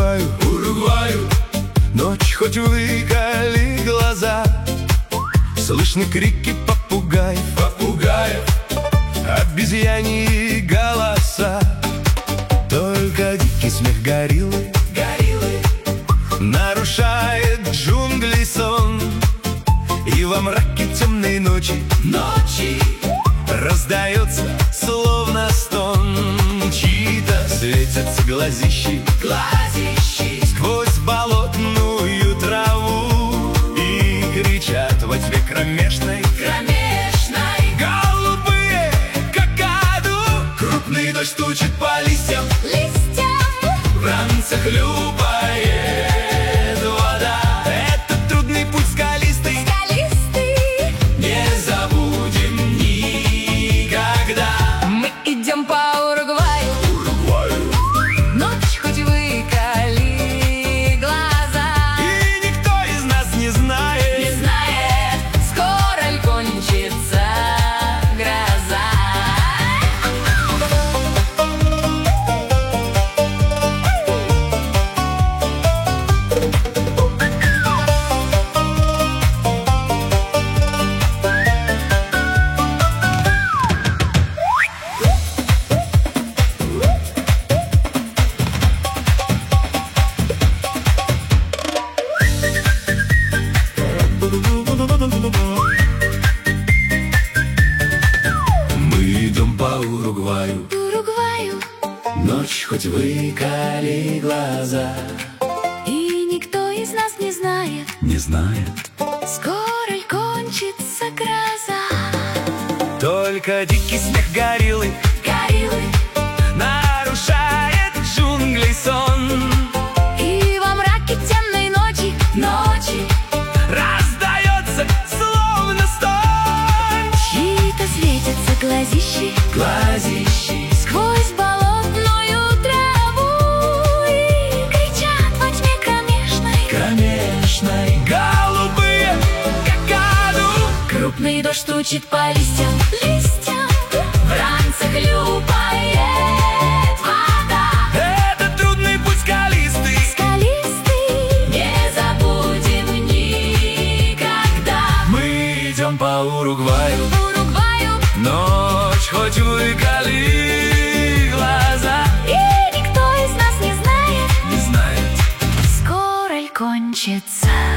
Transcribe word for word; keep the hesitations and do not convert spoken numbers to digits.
Уругваю, Уругваю. ночь хоть выколи глаза, слышны крики попугаев, Попугаев. обезьяньи голоса. Только дикий смех гориллы Гориллы. нарушает джунглей сон. И во мраке темной ночи Ночи. раздается словно стон. Чьи-то светятся глазищи Глазищи. сквозь болотную траву и кричат во тьме кромешной: Кромешной. голубые какаду. Крупный дождь стучит по листьям. Листьям. В ранцах хлюпает вода. Это трудный путь скалистый, Скалистый. Не забудем никогда. Мы идем по Уругваю, Уругваю. ночь хоть выколи глаза. и никто из нас не Не знает, знает, скоро ли кончится гроза. Мы идем по Уругваю. Уругваю, Ночь хоть выколи глаза. и никто из нас не знает, Не знает. скоро ли кончится гроза. только дикий смех гориллы Гориллы. нарушает джунглей сон. И во мраке темной ночи, ночи, Раздается словно стон. чьи-то светятся глазищи Глазищи. сквозь болотную траву и кричат во тьме кромешной: Кромешной. Голубые какаду. крупный дождь стучит по листьям, листьям. В ранцах хлюпает вода. Это трудный путь скалистый, Скалистый. Не забудем никогда. мы идем по Уругваю. Уругваю, Ночь хоть выколи глаза, и никто из нас не знает, не знает. скоро ли кончится